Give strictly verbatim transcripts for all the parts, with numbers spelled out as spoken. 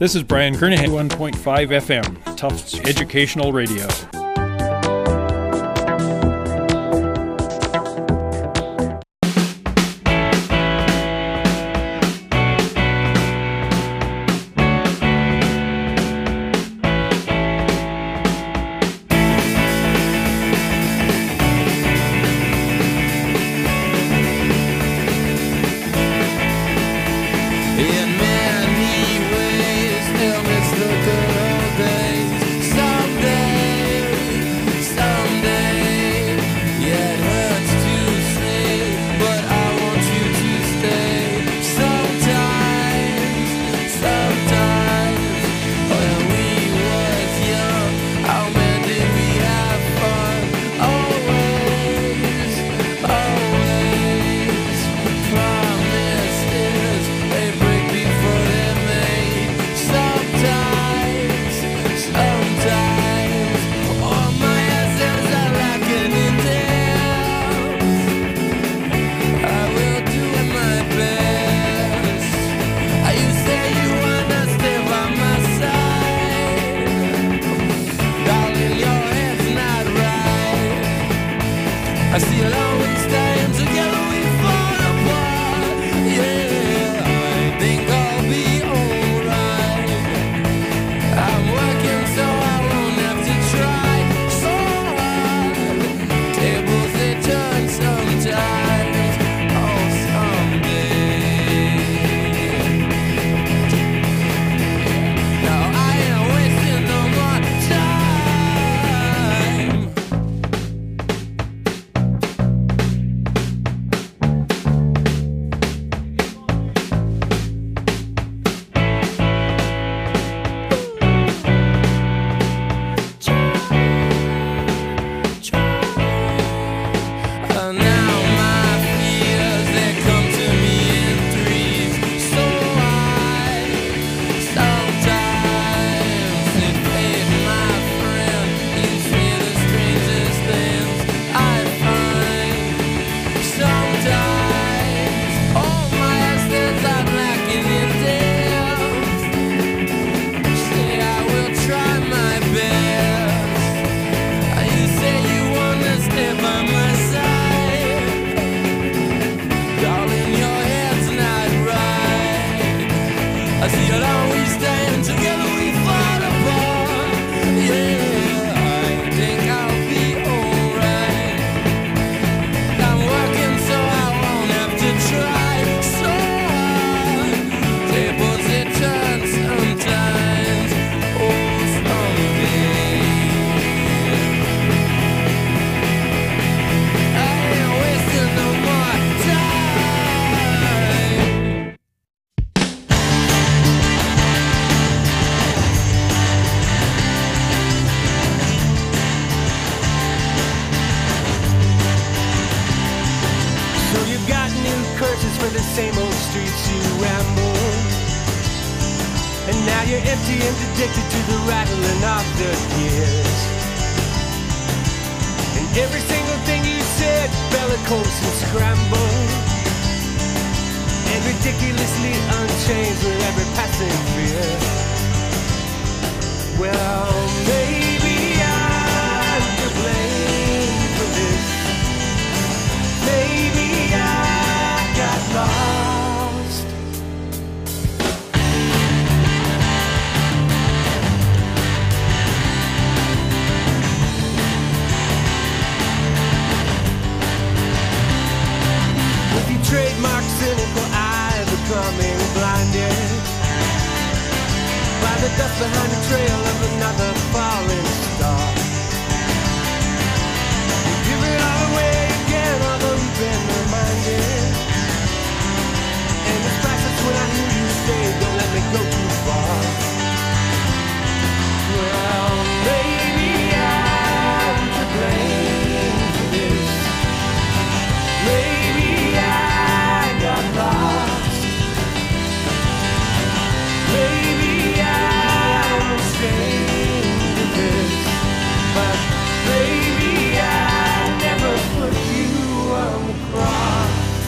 This is Brian Kernahan, one point five F M, Tufts Educational Radio.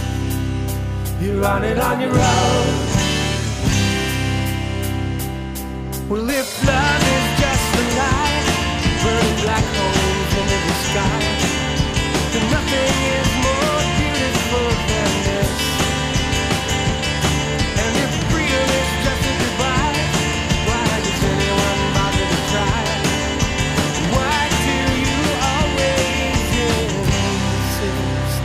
You're running on your own. Well, if love is just a lie, burning black holes into the sky, then nothing is more beautiful than this. And if freedom is just a goodbye, why does anyone bother to try? Why do you always insist?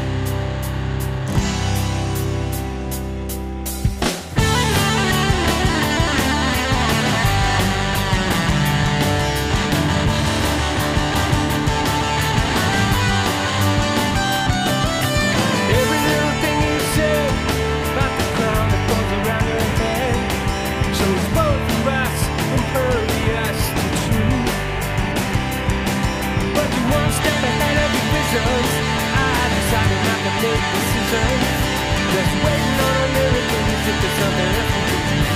Every little thing you say about the crown that goes around your head shows both of us impervious to truth. But you one step ahead of your visions. I decided not to make decisions, just waiting on a miracle as if there's something else we could do.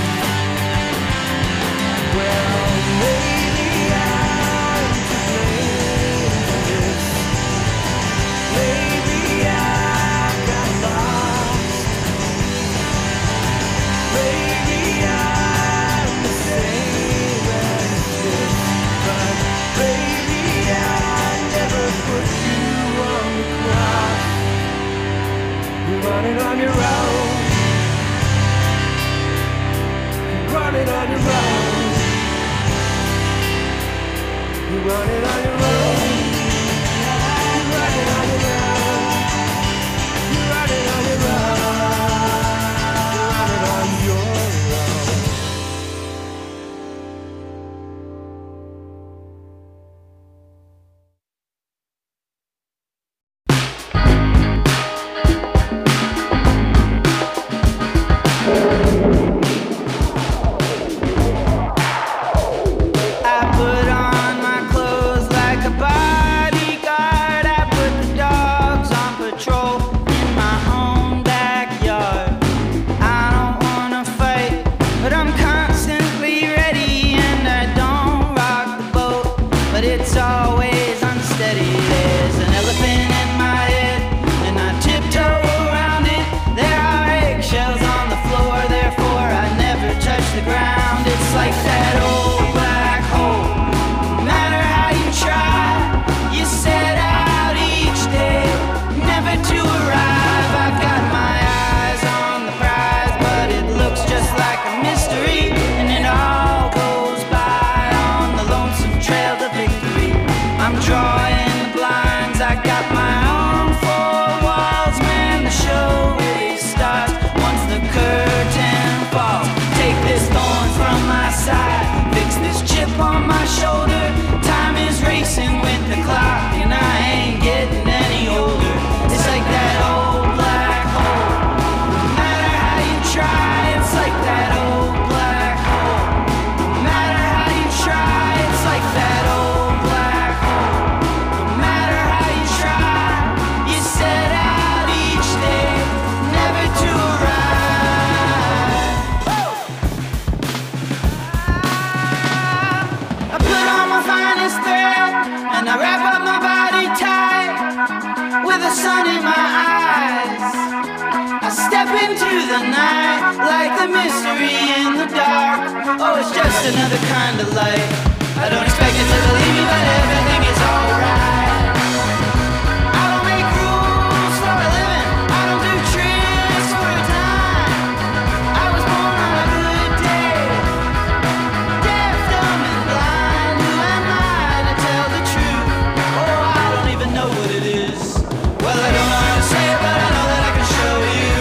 Well, maybe I'm to blame for this. Maybe I got lost. Maybe I'm the same as this. But baby, I never put you on the cross. You're running on your own. You're running on your own. You're running on your own. You're running on your own. You're running on your own. You're running on your own. I put on my clothes like a bodyguard. I put the dogs on patrol in my own backyard. I don't wanna fight, but I'm constantly ready, and I don't rock the boat, but it's always unsteady. There's an elephant in my head, and I tiptoe around it. There are eggshells on the floor, therefore I never touch the ground. It's like that old black hole. No matter how you try, you set out each day, never to arrive. I've got my eyes on the prize, but it looks just like a mystery, and it all goes by on the lonesome trail to victory. I'm drawing the blinds, I got my own four walls, man, the show really starts once the curtain falls. Take this thorn from my side, fix this chip on my shoulder. Time is racing with the clock, and I ain't getting any older. It's like that old black hole. No matter how you try, it's like that old black hole. No matter how you try, it's like that old black hole. No matter how you try, you set out each day, never to arrive. I put on my finest thread, and I wrap up my body tight with the sun in my eyes. I step into the night like the mystery in the dark. Oh, it's just another kind of light. I don't expect it to believe me, but everything is alright. I don't make rules for a living. I don't do tricks for a dime. I was born on a good day, deaf, dumb, and blind. Who am I to tell the truth? Oh, I don't even know what it is. Well, I don't know how to say it, but I know that I can show you.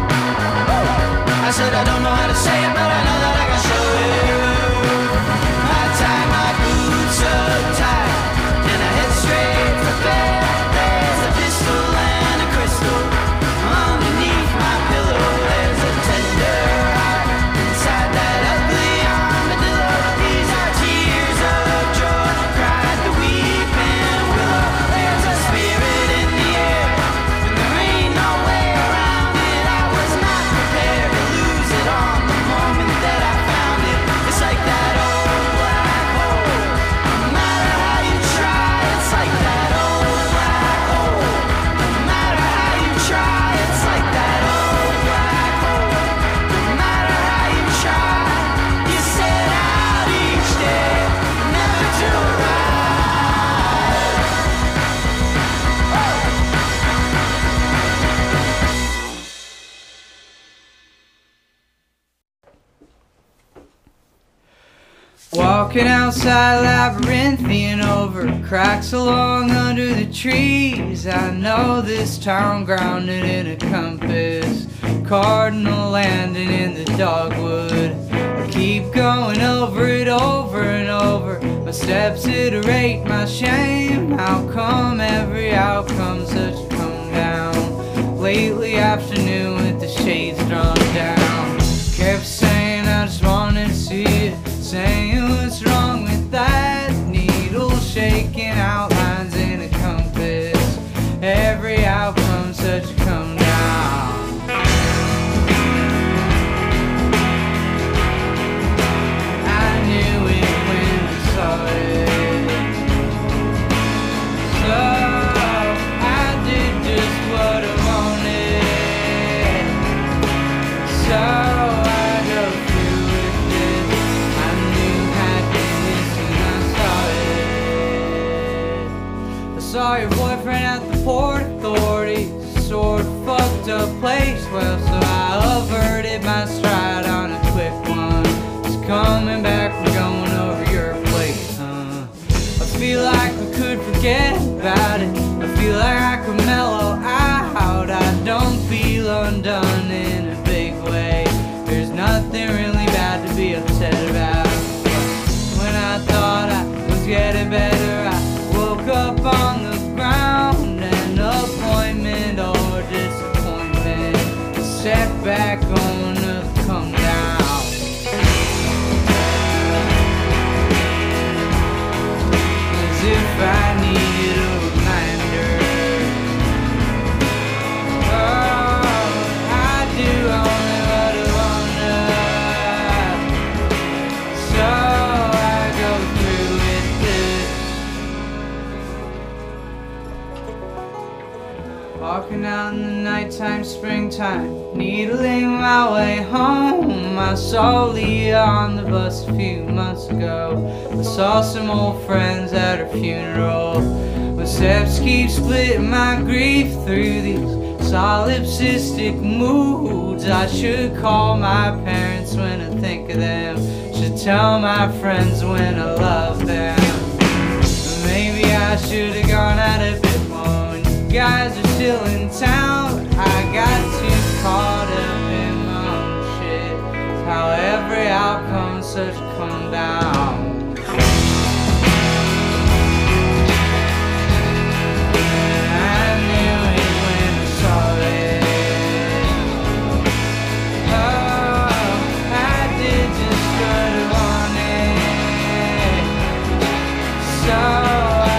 I said I don't know how to say it, but I know that I can show you. I tie my boots up tight, and I head Walking outside labyrinthian over cracks along under the trees. I know this town grounded in a compass, cardinal landing in the dogwood. I keep going over it over and over. My steps iterate my shame. How come every outcome's such a come down? Lately afternoon with the shades drawn down. Kept saying I just wanted to see it, saying what's wrong with that needle, shaking outlines in a compass. Every outcome's such a come down. I knew it when I saw it, so I did just what I wanted. So saw your boyfriend at the Port Authority, sort of fucked up place. Well, so I averted my stride on a quick one. Just coming back from going over your place, huh? I feel like we could forget about it. I feel like I could mellow out. I don't feel undone in a big way. There's nothing really bad to be upset about. When I thought I was getting better, I woke up on the ground. An appointment or disappointment, a setback on a come down. As if I needed a reminder. Oh, I do only what I wanna. So walking out in the nighttime, springtime, needling my way home. I saw Leah on the bus a few months ago. I saw some old friends at her funeral. My steps keep splitting my grief through these solipsistic moods. I should call my parents when I think of them. Should tell my friends when I love them. Maybe I should have gone out a bit more. You guys are still in town. I got too caught up in my own shit. How every outcome's such a come down. I knew it when I saw it. Oh, I did just what I wanted. So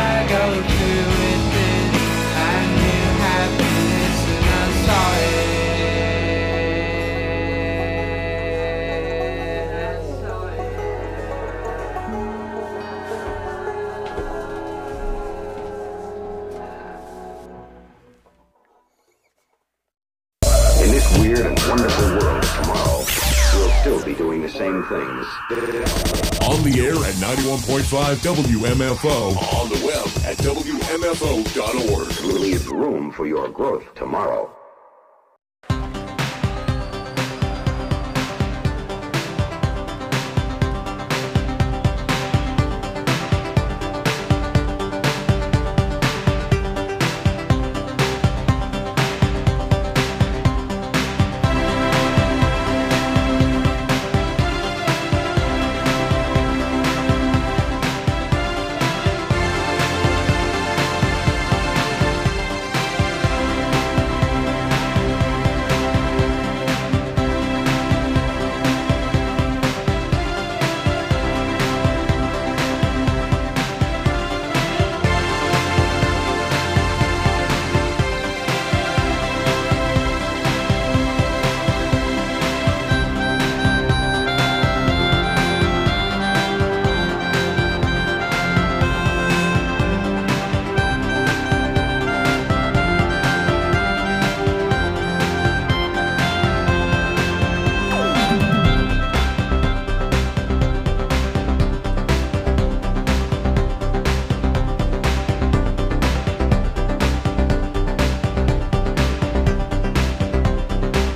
doing the same things. On the air at ninety-one point five W M F O. On the web at W M F O dot org. Leave room for your growth tomorrow.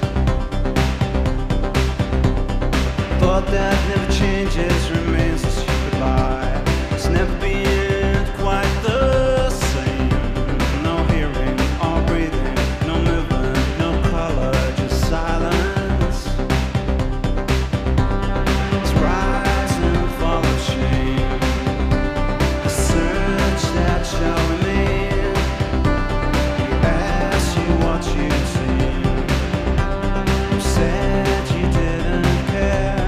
That never changes, remains the same. try. It's never been quite the same. No hearing or breathing, no movement, no color, just silence. It's rise and fall of shame, a search that shall remain. You ask you what you've seen. You said you didn't care.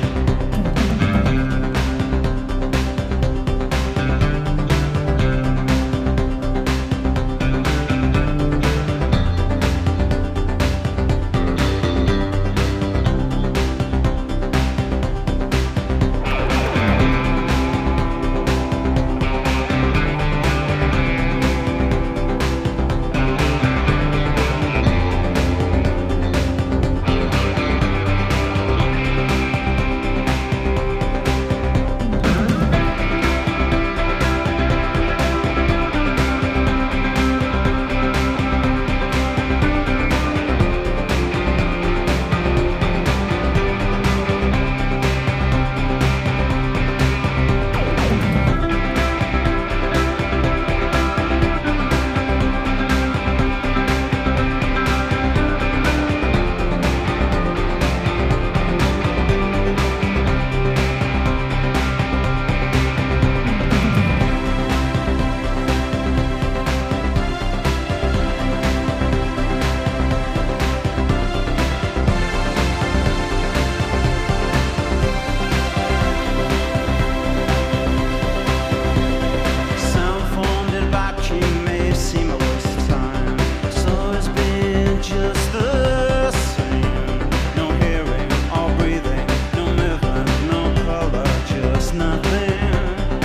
Sound formed in vacuum may seem a waste of time. So it's been just the same. No hearing or breathing, no movement, no color, just nothing.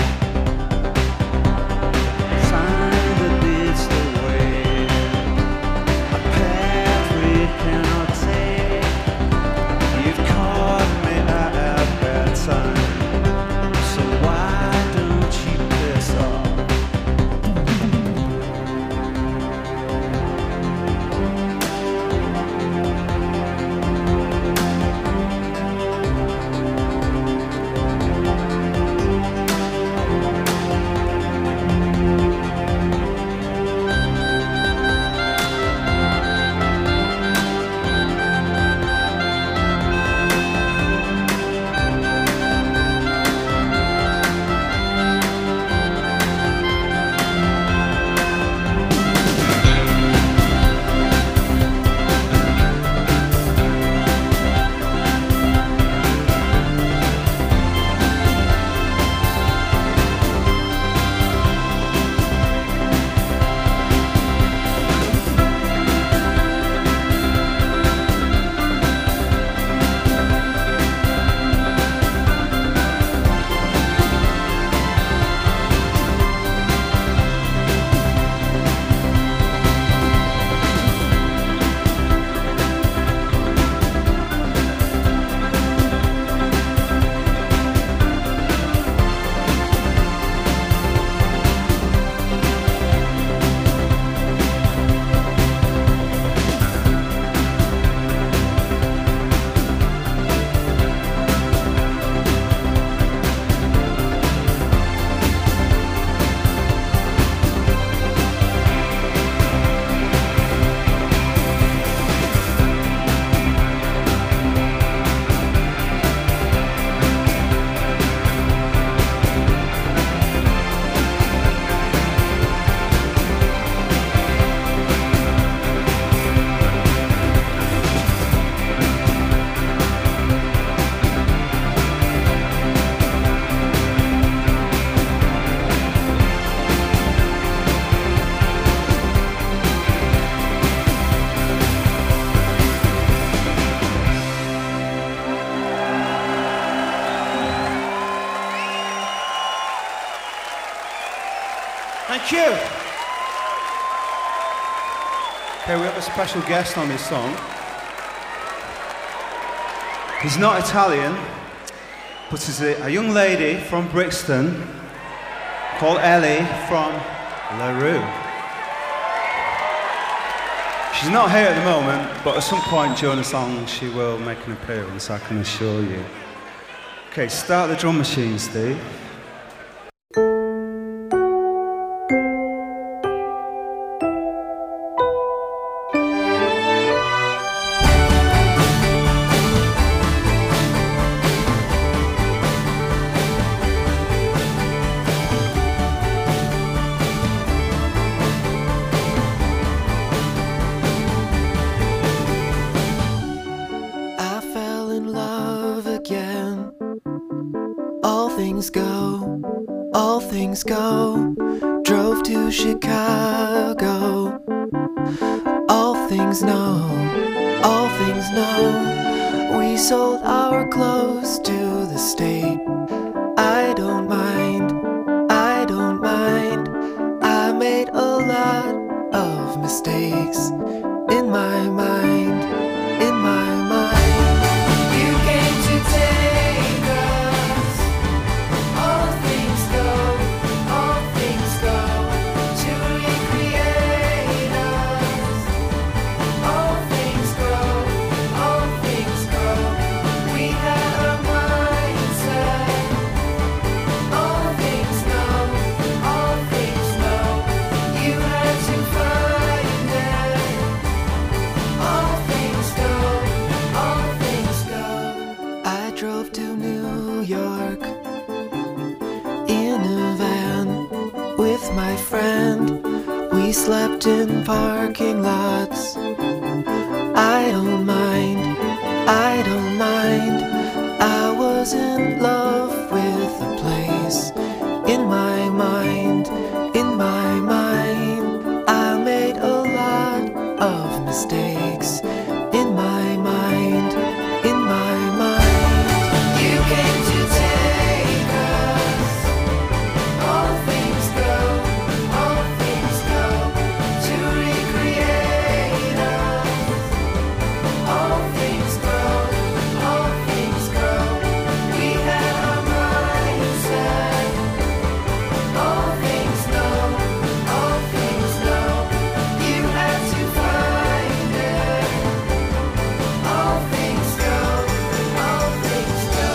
Time that leads the way, a path we cannot take. You've caught me at a bad time, so why don't you piss off? Thank you. Okay, we have a special guest on this song. He's not Italian, but he's a, a young lady from Brixton called Ellie from LaRue. She's not here at the moment, but at some point during the song she will make an appearance, I can assure you. Okay, start the drum machine, Steve. things go, all things go. Drove to Chicago. All things know, all things know. We sold our clothes to the state. I don't mind, I don't mind. I made a lot of mistakes in my mind, in my mind. You came to take us. All things go, all things go, to recreate us. All things grow, all things grow. We had a mindset. All things know, all things know. You had to find it. All things go, all things go. I drove to New York in a van with my friend. We slept in parking lots. I don't mind, I don't mind. I was in love with the place. In my mind, in my mind. I made a lot of mistakes. In my mind, in my mind. You came to take us. All things go, all things go, to recreate us. All things grow, all things grow. We had a mindset. All things know, all things know. You had to find it. All things go, all things go.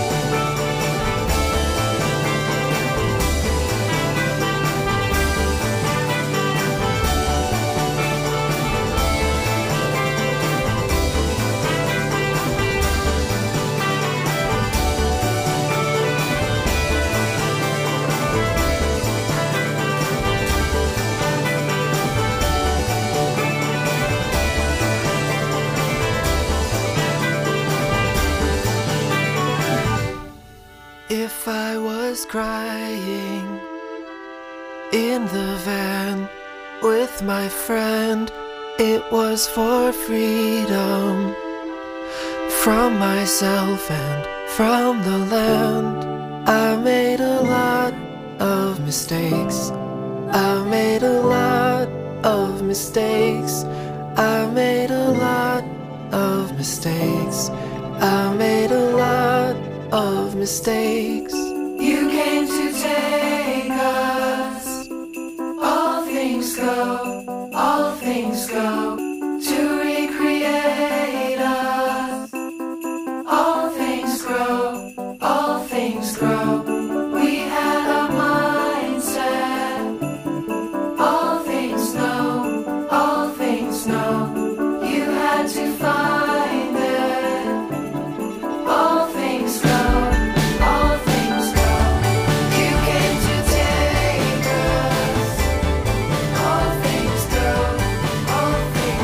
If I was crying in the van with my friend, it was for freedom from myself and from the land. I made a lot of mistakes. I made a lot of mistakes. I made a lot of mistakes. I made a lot of mistakes. You came to take us. All things go, all things go, to recreate us. All things grow, all things grow. We had a mindset. All things know, all things know. You had to find it. All things go, all things go. You came to take us. All things go, all things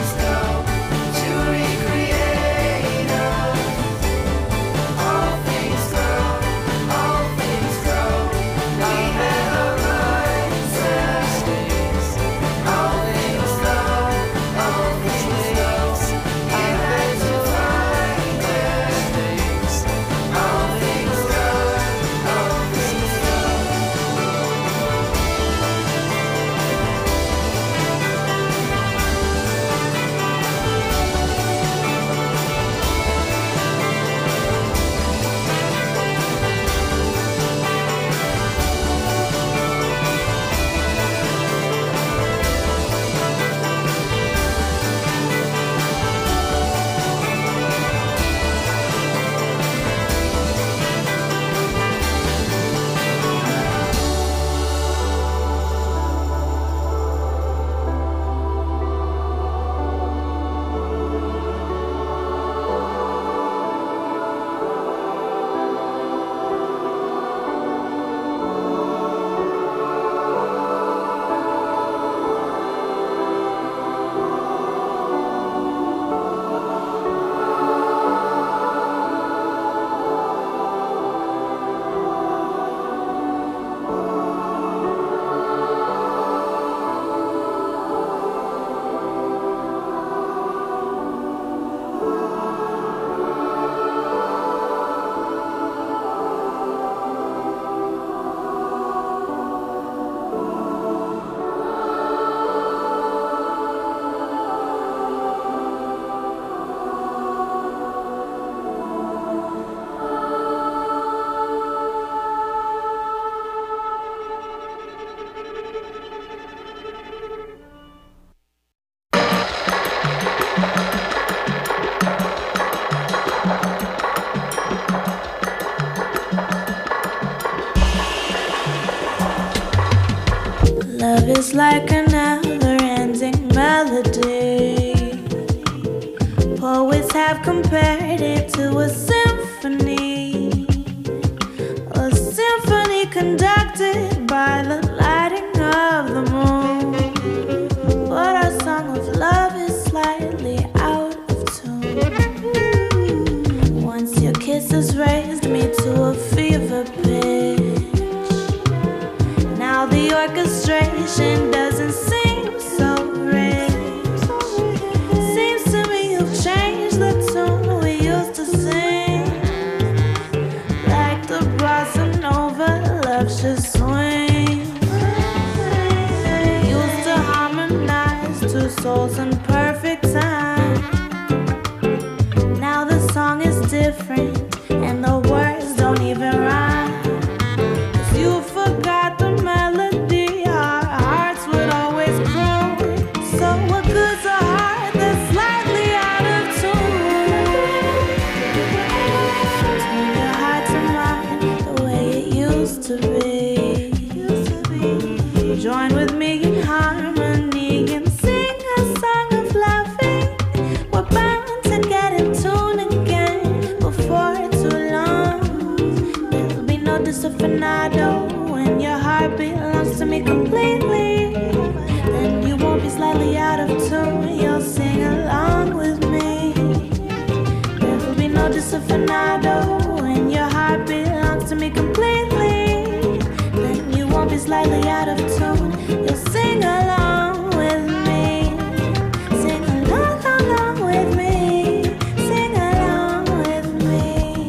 Love is like a never-ending melody. Poets have compared it to a symphony, a symphony conducted by the lighting of the moon. But our song of love is slightly out of tune. Once your kisses raised me to a fever pitch. Now the orchestration doesn't seem so rich. Seems to me you've changed the tune we used to sing. Like the blossom over love should swing. Used to harmonize two souls in perfect time. Now the song is different and the words don't even rhyme. 'Cause you forgot the melody our hearts would always croon. So what good's a heart that's slightly out of tune? Turn your heart to mine the way it used to be. Join with me in harmony and sing a song of loving. We're bound to get in tune again before too long. There'll be no disafinado when your heart belongs to me completely. Then you won't be slightly out of tune. You'll sing along with me. There'll be no disafinado when your heart belongs to me completely. Then you won't be slightly out of tune. You'll sing along with me. Sing along, along with me. Sing along with me.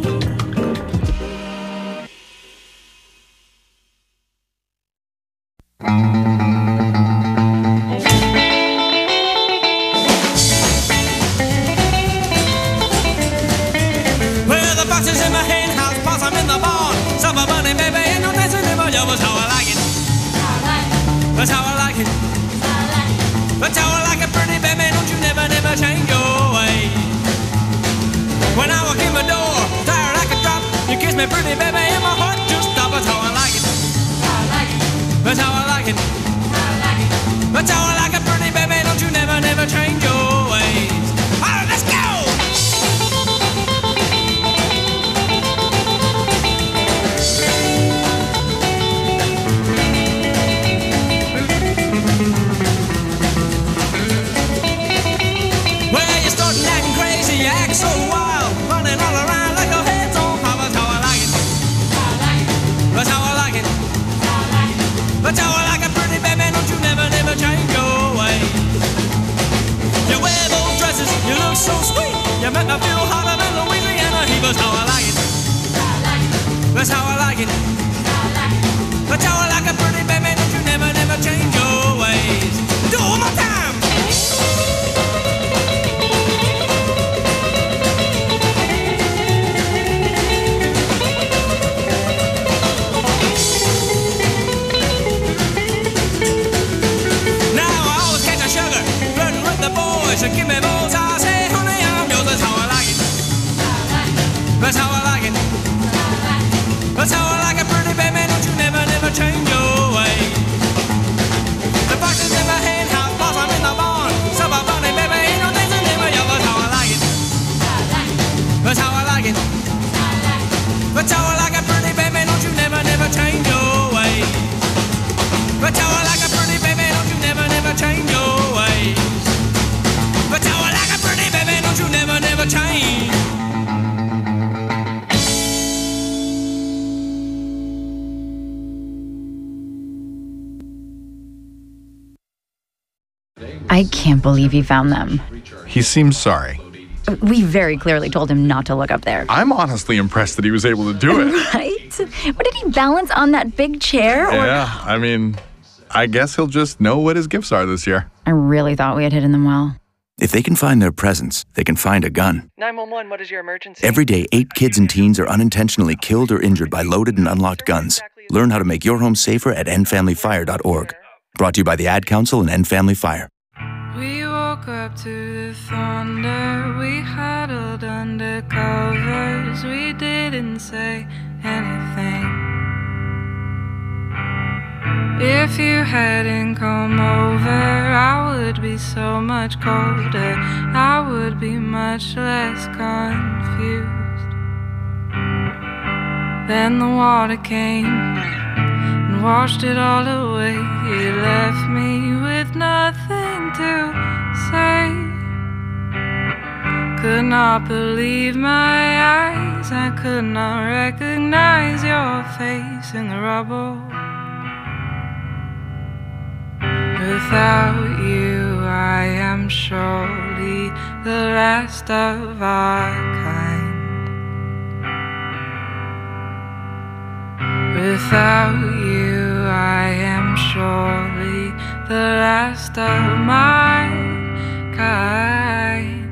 Well, the box is in my hen house, boss, I'm in the barn. Summer bunny, baby, ain't no dancing in my yard. That's how I like it. That's how I like it. That's how I like it, pretty baby. Don't you never, never change your ways. When I walk in my door, tired like a drop, you kiss me, pretty baby, and my heart just stops. That's how I like it. That's how I like it. That's how I like it, pretty baby. Don't you never, never change your ways. All right, let's go. Well, you're starting acting crazy, you act so wild, running all around like your head's on fire. That's how I like it. That's how I like it. That's how I like it, pretty baby. Don't you never, never change your ways. You wear those dresses, you look so sweet. You make me feel hotter than Louisiana heat. That's how I like it. That's how I like it. That's how I like it, pretty baby. Don't you never, never change your ways. Do it one more time. Now I always catch a sugar, flirting with the boys. So give me those, I say, honey, I'm yours. That's how I like it. That's how I like it. That's how I like it, pretty baby. Don't you never, never change your ways. The box is in my hen house, boss, I'm in the barn. Summer bunny, baby, ain't no dancing in my yard. That's how I like it. That's how I like it. That's how I like it, pretty baby. Don't you never, never change your ways. That's how I like it, pretty baby. Don't you never, never change your ways. That's how I like it, pretty baby. Don't you never, never change. I can't believe he found them. He seems sorry. We very clearly told him not to look up there. I'm honestly impressed that he was able to do it. Right? What, did he balance on that big chair? Or... Yeah, I mean, I guess he'll just know what his gifts are this year. I really thought we had hidden them well. If they can find their presents, they can find a gun. nine one one, what is your emergency? Every day, eight kids and teens are unintentionally killed or injured by loaded and unlocked guns. Learn how to make your home safer at end family fire dot org. Brought to you by the Ad Council and End Family Fire. We woke up to the thunder, we huddled under covers, we didn't say anything. If you you hadn't come over, I would be so much colder. I would be much less confused. Then the water came and washed it all away. It left me with nothing to say. Could not believe my eyes. I could not recognize your face in the rubble. Without you, I am surely the last of our kind. Without you, I am surely the last of my kind.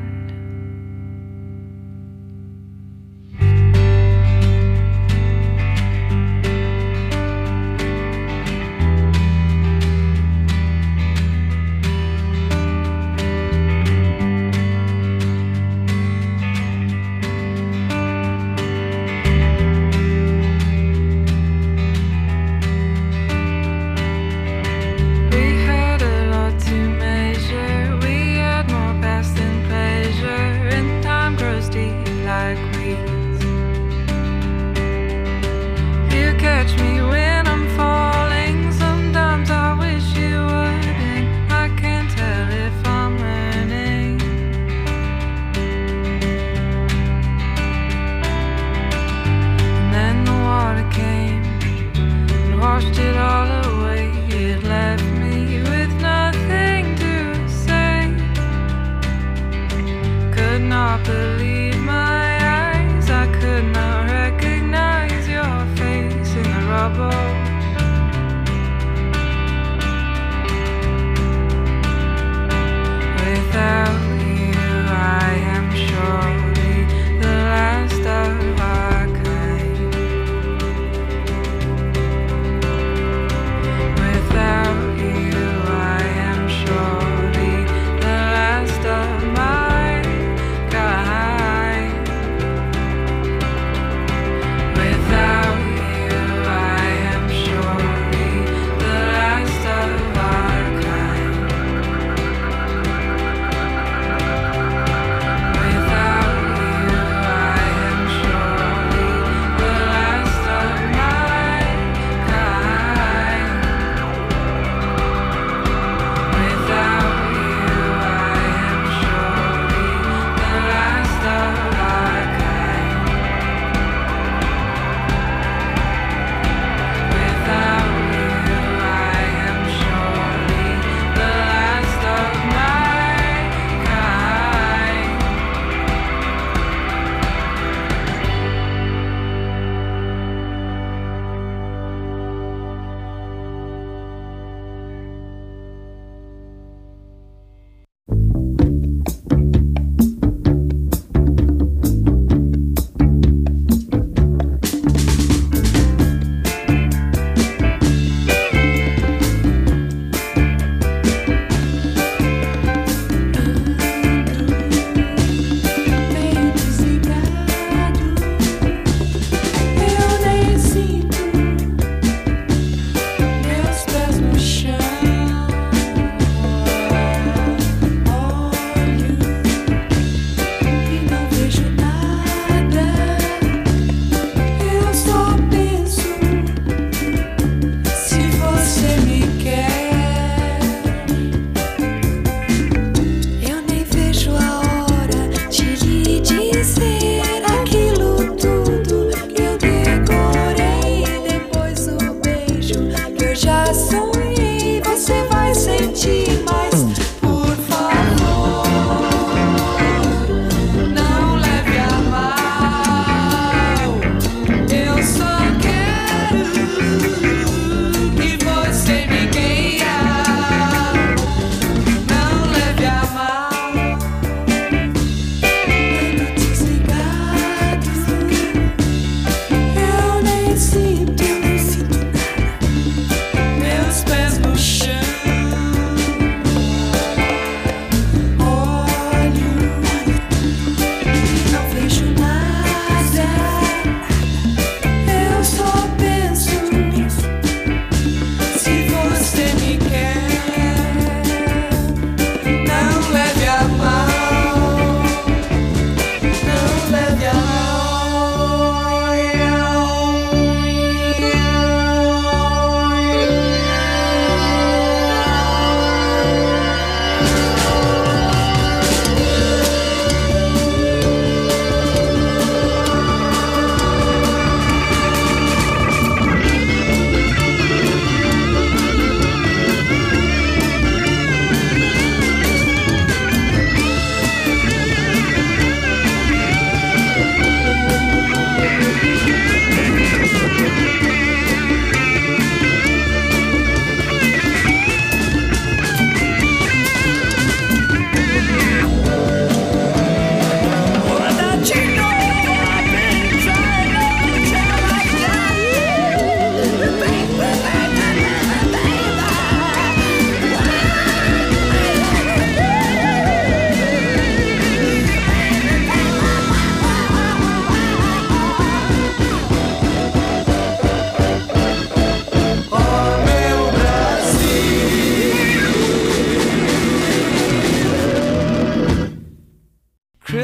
Without you, I am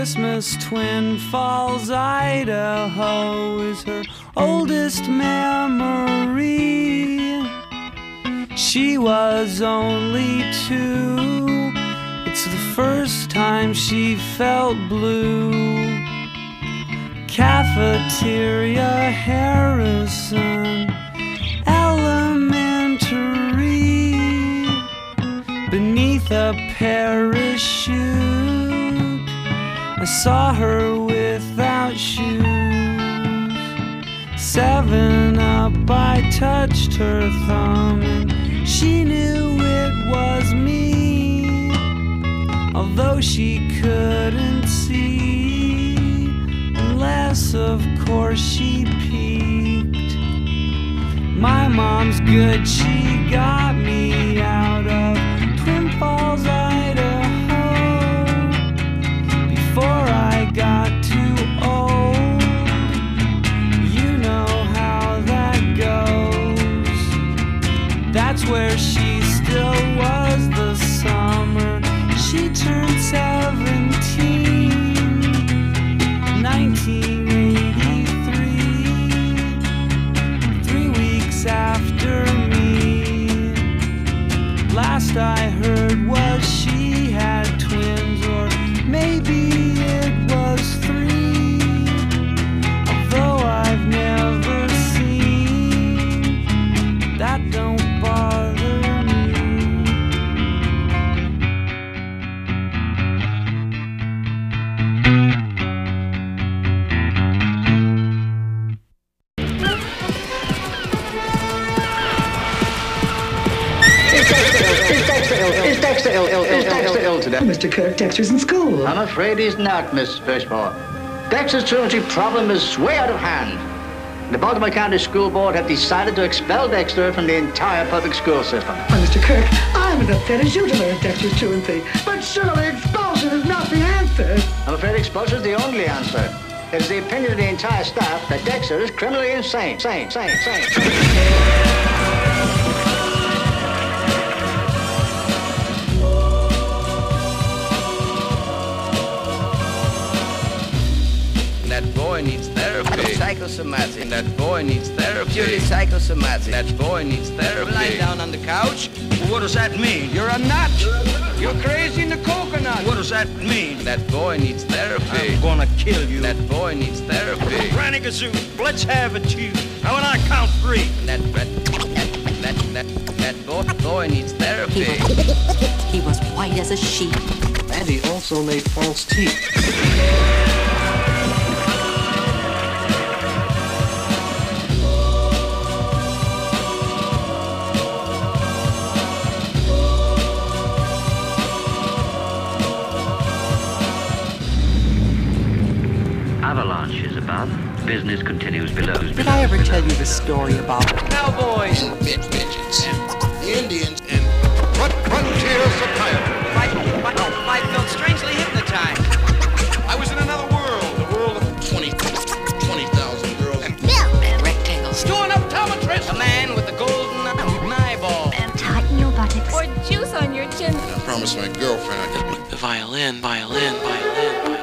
Christmas, Twin Falls, Idaho is her oldest memory. She was only two. It's the first time she felt blue. Cafeteria, Harrison Elementary. Beneath a parachute, I saw her without shoes. Seven up, I touched her thumb, and she knew it was me, although she couldn't see, unless of course she peeked. My mom's good, she got me out of Twin Falls, Idaho, before I got too old. You know how that goes. That's where she still was the summer she turned seventeen, nineteen eighty-three, three weeks after me. Last I heard was she had twins, or maybe it was three, although I've never seen. That don't bother me. Is Dexter ill? Is Dexter ill today? Mister Kirk, Dexter's in school. I'm afraid he's not, Miss Fishmore. Dexter's truancy problem is way out of hand. The Baltimore County School Board have decided to expel Dexter from the entire public school system. Well, Mister Kirk, I'm as upset as you to learn Dexter's truancy. But surely expulsion is not the answer. I'm afraid expulsion is the only answer. It is the opinion of the entire staff that Dexter is criminally insane. Sane, sane, sane. That boy needs therapy. Psychosomatic. That boy needs therapy. Purely psychosomatic. That boy needs therapy. Lying down on the couch. Well, what does that mean? You're a nut. You're crazy in the coconut. What does that mean? That boy needs therapy. I'm gonna kill you. That boy needs therapy. Granny Gazoo, let's have it, you. Now when I count three. That that that that that boy, boy needs therapy. He was, he was white as a sheet. And he also made false teeth. Avalanche is above. Business continues below. Did I ever tell you the story about cowboys, bitch, bitches, and the Indians, and frontier psychiatry? I, I, I felt strangely hypnotized. I was in another world, the world of twenty thousand girls. And Bill, rectangles. Doing optometrist. A man with a golden eyeball. And tighten your buttocks. Or juice on your chin. I promised my girlfriend I'd just the violin, violin, violin, violin.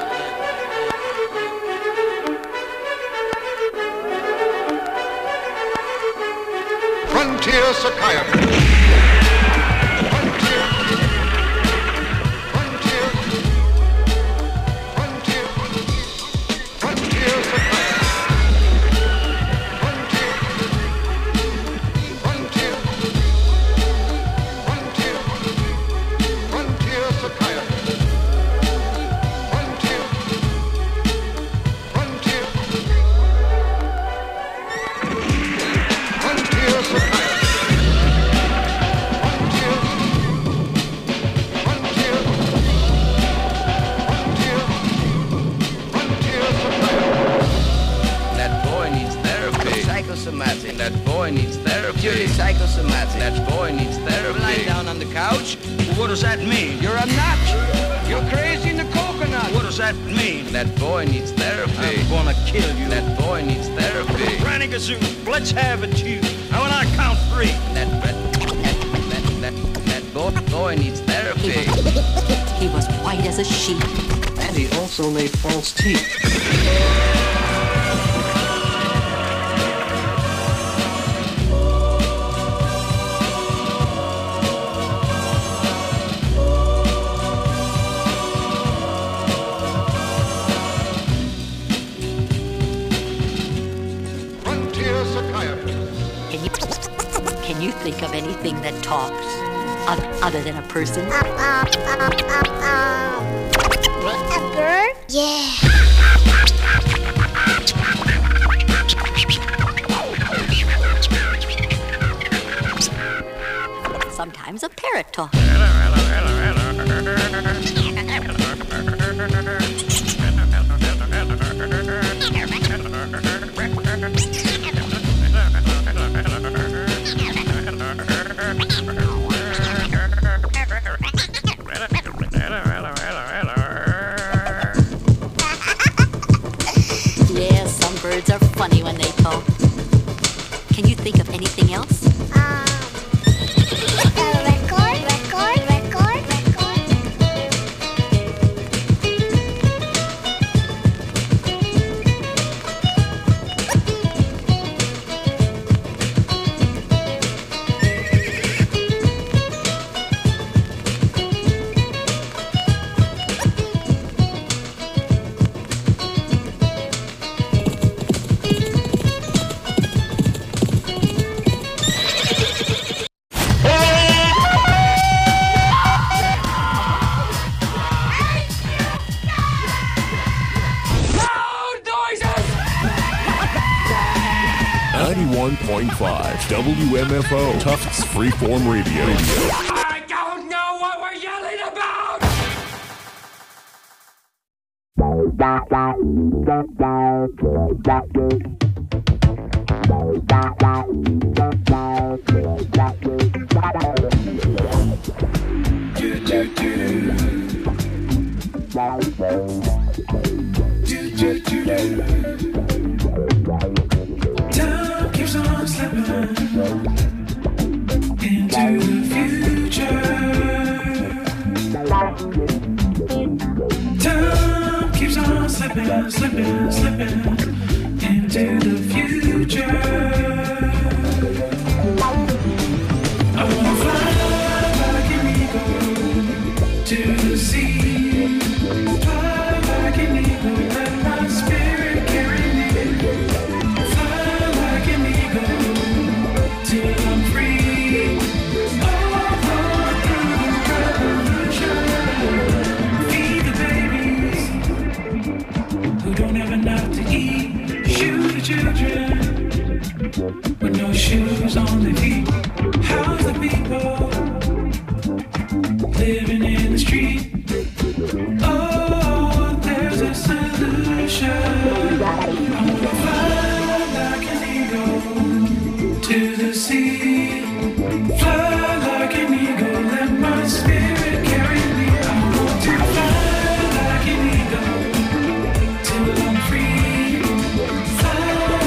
Frontier psychiatry. Frontier. Frontier. Frontier. Frontier psychiatry. Frontier. Frontier. Frontier. Frontier psychiatry. Frontier. Frontier. Frontier psychiatry. Psychosomatic. That boy needs therapy. Purely psychosomatic. That boy needs therapy. Lying down on the couch. Well, what does that mean? You're a nut. You're crazy in the coconut. What does that mean? That boy needs therapy. I'm gonna kill you. That boy needs therapy. Granny Gazoo, let's have it, you. Now when I count three. That that that that, that, that boy, boy needs therapy. He was, he was white as a sheet. And He also made false teeth. Frontier psychiatrist. Can you, can you think of anything that talks other, other than a person? A bird? Yeah. Sometimes a parrot talks. Yeah, some birds are funny when they talk. Can you think of anything else? ninety-one point five W M F O Tufts Freeform Radio. I don't know what we're yelling about! Time keeps on slipping into the future. Time keeps on slipping, slipping, slipping into the future. I wanna fly like an eagle to the sea. Fly like an eagle, let my spirit carry me. Till I'm free, all through the revolution. Feed the babies who don't have enough to eat. Shoot the children with no shoes on their feet. House the people living in the street. Oh, there's a solution. I wanna fly like an eagle to the sea, fly like an eagle, let my spirit carry me. I want to fly like an eagle till I'm free. Fly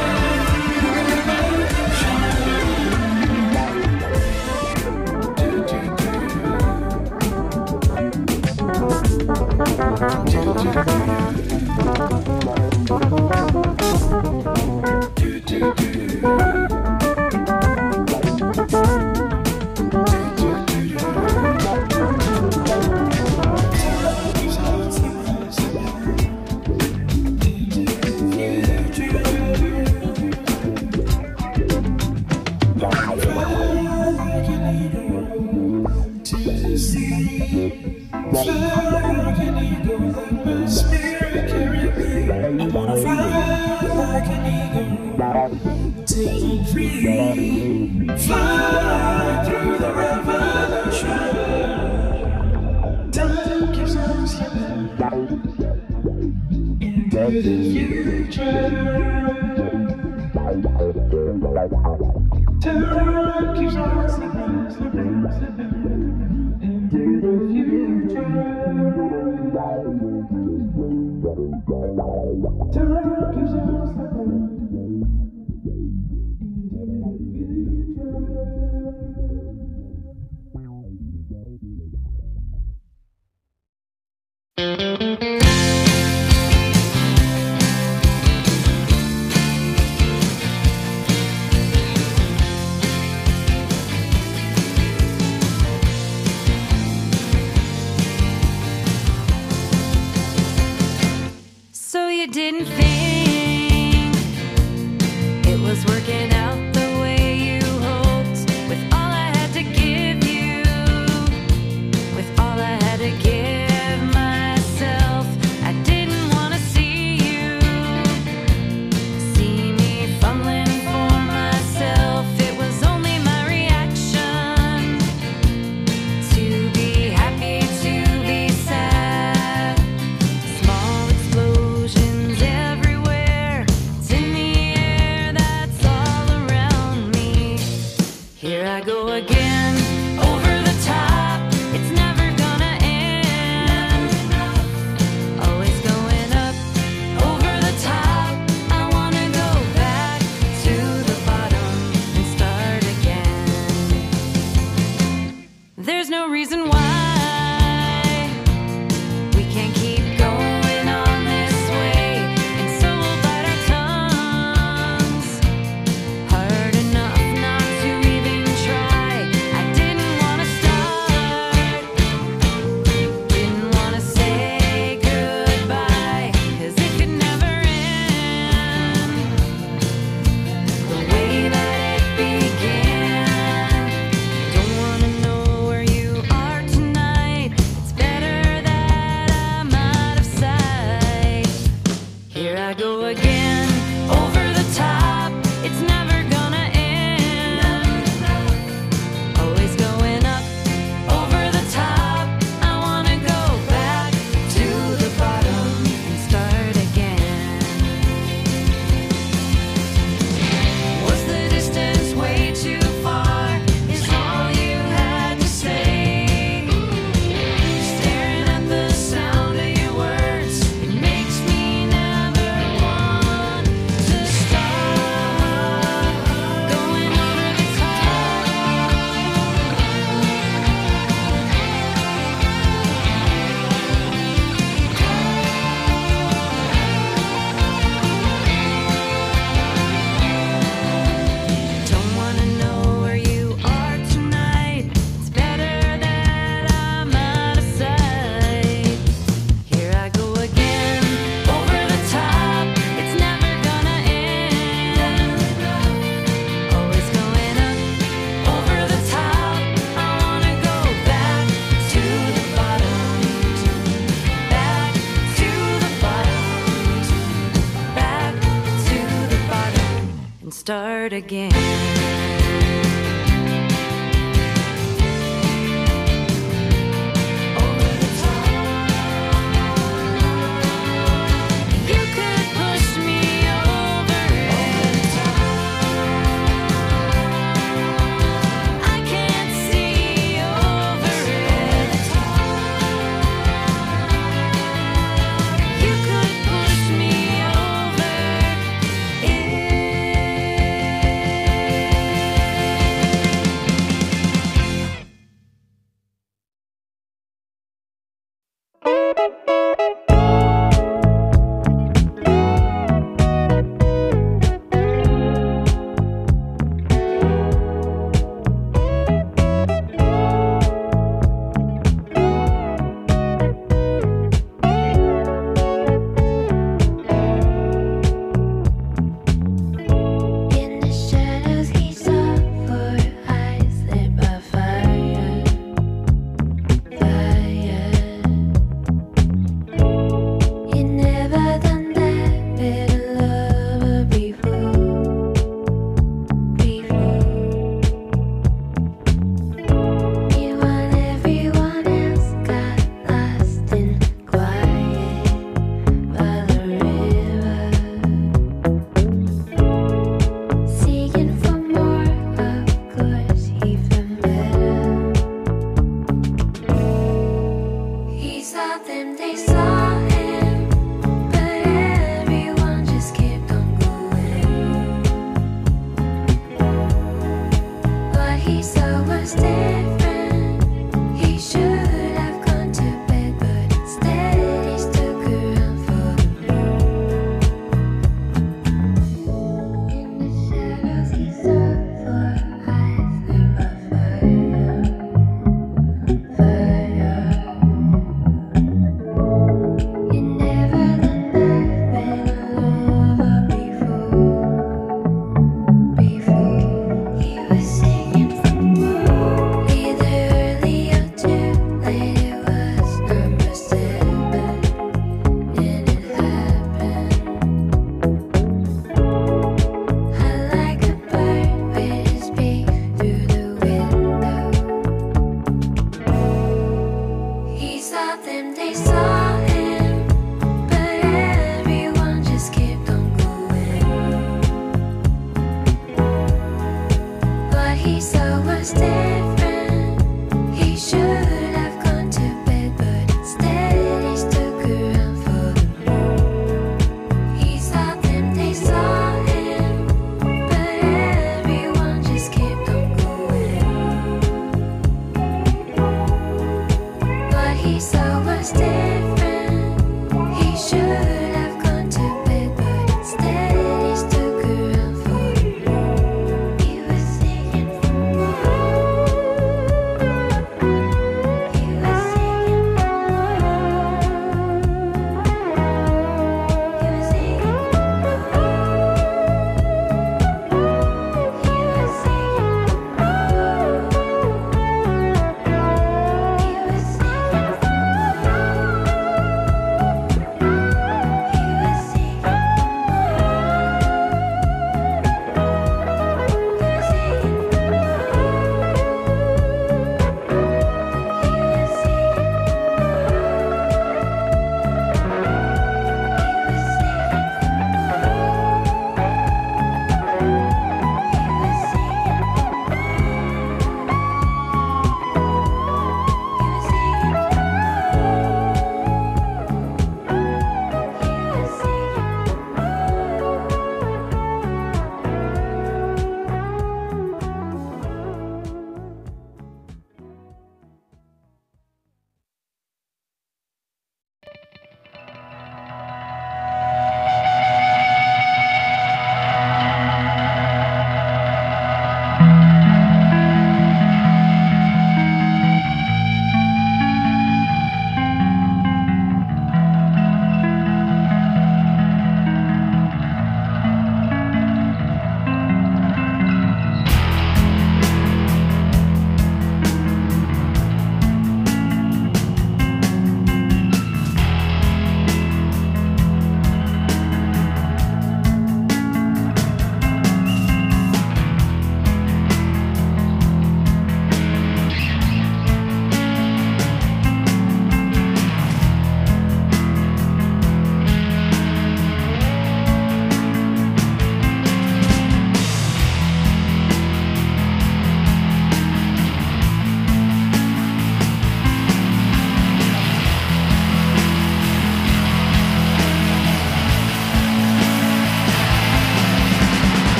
through the revolution. Time keeps on slipping into the future. Time keeps on slipping, slipping, slipping into the future. Time keeps on slipping. Thank you. didn't think it was working out the way you hoped. With all I had to give you, with all I had to give myself, I didn't want to see you, see me fumbling for myself. It was only my reaction to be happy, to be sad. Small explosions everywhere, it's in the air, that's all around me. Here I go again, over the top, it's never gonna end. Always going up, over the top, I wanna go back to the bottom and start again. There's no reason why we can't keep going on this way, and so we'll bite our tongues hard enough not to even try. I didn't want to start, didn't want to say goodbye, 'cause it could never end the way that it began. Don't want to know where you are tonight, it's better that I'm out of sight. Here I go again, over the top, it's never gonna end. Always going up, over the top, I wanna go back to the bottom and start again. Was the distance way too far? Is all you had to say? Staring at the sound of your words, it makes me never want to stop. Going over the Don't wanna know where you are tonight, it's better that I'm out of sight. Here I go again, over the top, it's never gonna end. Always going up, over the top, I wanna go back to the bottom, back to the bottom, back to the bottom, and start again. You could push me over it. I can't see over it. You could push me over it. stay.